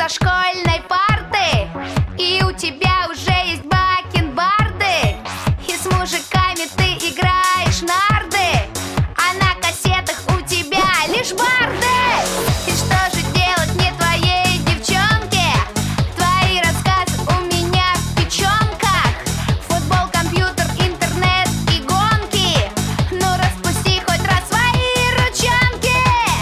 со школьной парты, и у тебя уже есть бакенбарды, и с мужиками ты играешь нарды, а на кассетах у тебя лишь барды. И что же делать мне твоей девчонке? Твои рассказы у меня в печенках. Футбол, компьютер, интернет и гонки. Ну распусти хоть раз свои ручонки.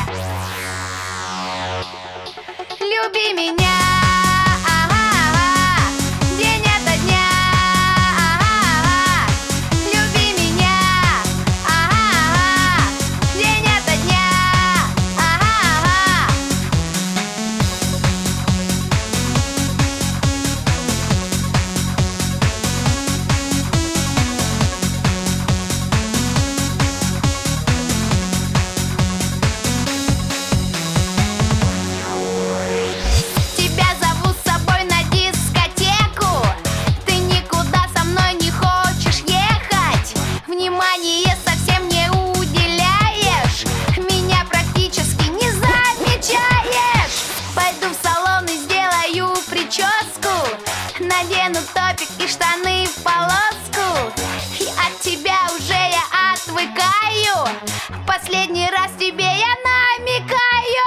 Люби меня, ага-ага, день ото дня, ага-ага. Люби меня, ага-ага, день ото дня, ага-ага. Тебя зову с собой на дискотеку. Ты никуда со мной не хочешь ехать. Внимание совсем не уделяешь. Меня практически не замечаешь. Пойду в салон и сделаю прическу. Надену топик и штаны в полоску. И от тебя уже я отвыкаю. Последний раз тебе я намекаю.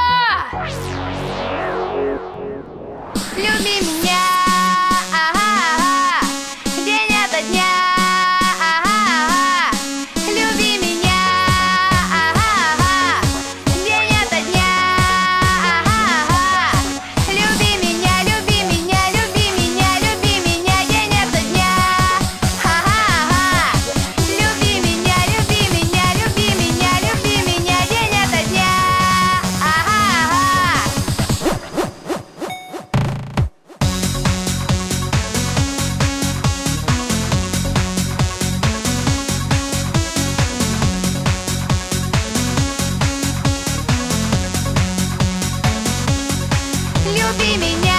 Люби меня, ага-ага, день ото дня, ага-ага. Люби меня, ага-ага, день ото дня, ага-ага. Люби меня, люби меня, люби меня, люби меня, день ото дня, ага-ага. Люби меня, люби меня, люби меня, люби меня, день ото дня, ага-ага. Люби меня.